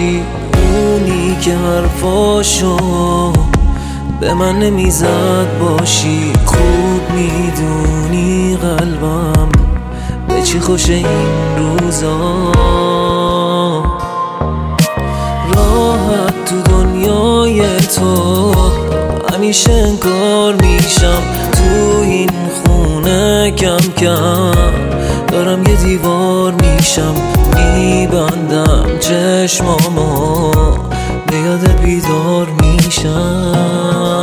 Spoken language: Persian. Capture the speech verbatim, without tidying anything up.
باشی، اونی که حرفاشو به من نمیزد باشی. خوب میدونی قلبم به چی خوشه این روزا، راحت تو دنیای تو همیشه انگار میشم. تو این خونه کم کم دارم یه دیوار میشم، میبندم چشمامو به یاد بیدار میشم.